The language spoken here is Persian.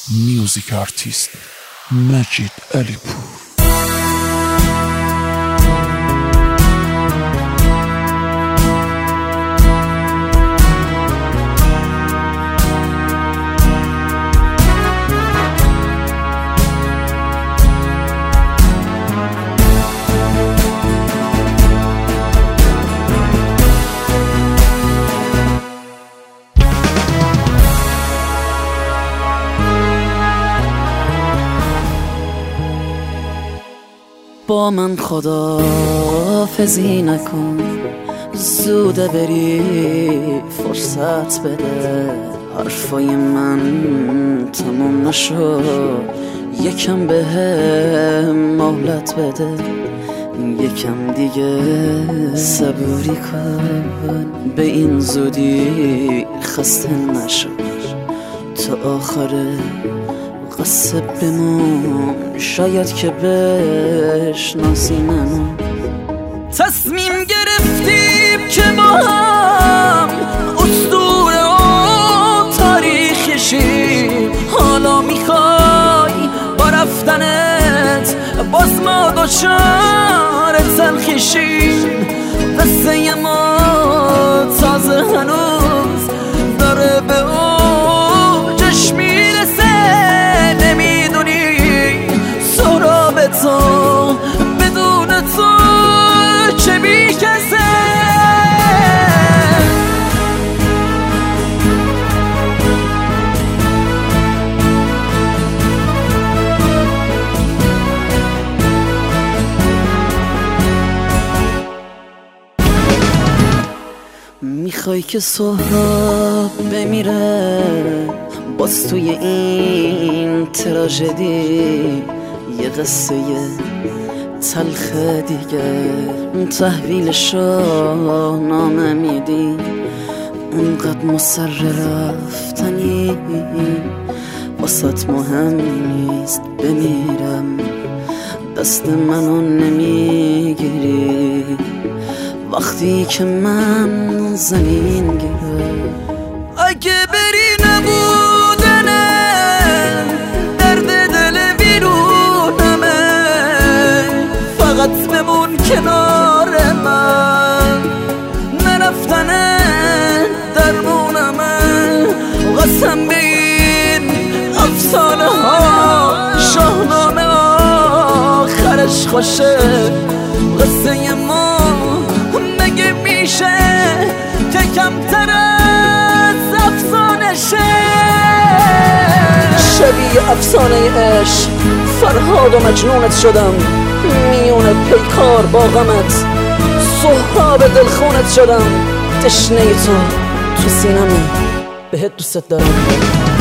میوزیک آرتیست مجید علیپور. با من خداحافظی نکن، زوده بری فرصت بده. حرفای من تمام نشد، یکم به مهلت بده. یکم دیگه صبوری کن، به این زودی خسته نشو. تا آخر قصه بمون، شاید که بشناسی منو. تصمیم گرفتیم که با هم اسطوره و تاریخ شیم. حالا میخوای با رفتنت باز ما دچار تلخی شیم. قصه ما تازه هنوز داره به اوجش میرسه. تو بدون تو چه میکسه. میخوای که سهراب بمیره باز توی این تراژدی. یه قصه تلخ دیگه تحویل شاهنامه میدی. اونقدر مصر رفتنی واسات مهم نیست بمیرم. دست منو نمیگیری وقتی که من زمین گیرم. اگه بری نبودنه درد دل فقط بمون کنار من. نرفتنه درمونمه. قسم به این افسانه ها شاهنامه آخرش خوشه. قصه ما مگه میشه که کمتر از افسانه شه؟ شبیه افسانه عشق فرهاد و مجنونت شدم. میون پیکار با غمت سهراب دلخونت شدم. تشنه تو سینمه بهت دوست دارم.